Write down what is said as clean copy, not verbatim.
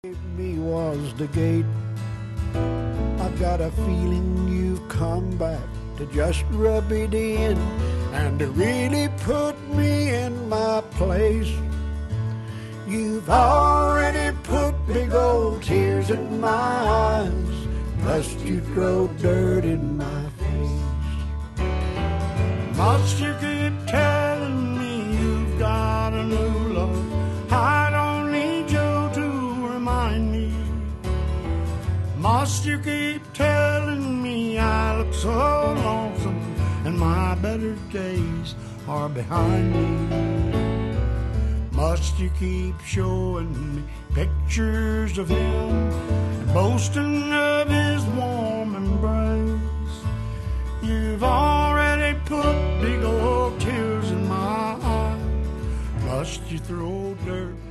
Me was the gate. I've got a feeling you've come back to just rub it in and to really put me in my place. You've already put big old tears in my eyes, plus you throw dirt in my face. Must you keep telling me you've got a new love? I don't need you to remind me. Must you keep telling me I look so lonesome and my better days are behind me? Must you keep showing me pictures of him and boasting of his warm embrace? You've already put big old tears in my eyes. Must you throw dirt